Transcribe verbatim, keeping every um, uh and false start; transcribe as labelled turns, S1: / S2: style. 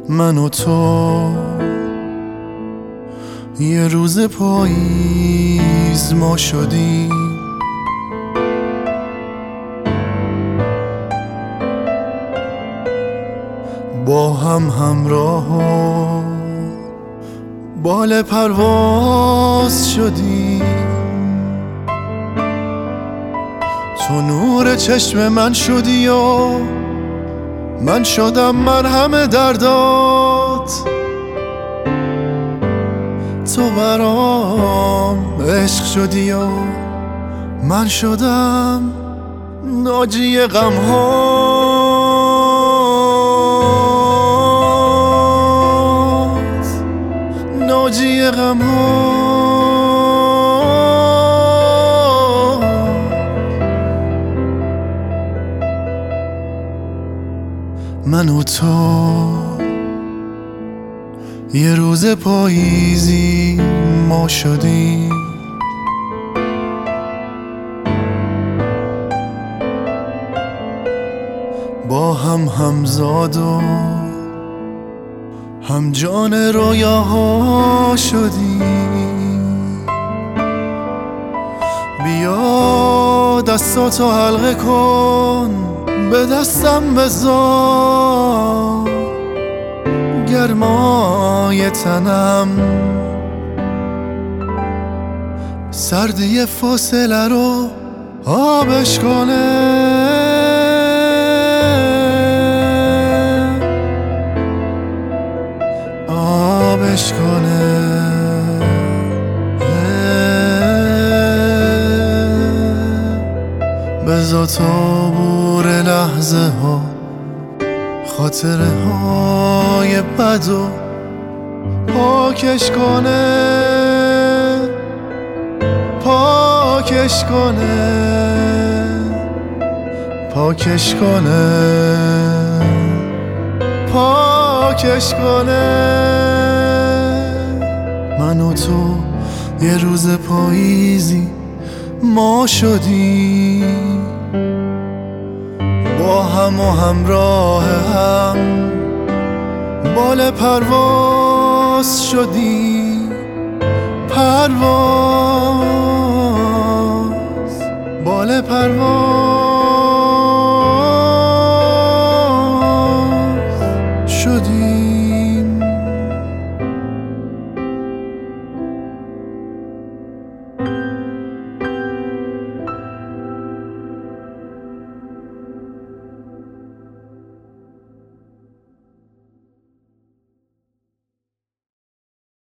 S1: من و تو یه روز پاییز ما شدیم، با هم همراه و بال پرواز شدیم. تو نور چشم من شدی و من شدم مرهم دردات. تو برام عشق شدی و من شدم ناجی غمهات، ناجی غمهات. من و تو یه روز پاییزی ما شدیم، با هم همزاد و هم جان رویاها شدیم. بیا دستاتو حلقه کن، به دستم بذار گرمای تنم، سردی فاصله رو آبش کنه. آبش کنه. بذار تابور لحظه ها، خاطره های بد و پاکش کنه، پاکش کنه، پاکش کنه، پاکش کنه. من و تو یه روز پاییزی ما شدیم، با هم و همراه هم بال پرواز شدیم. پرواز، بال پرواز.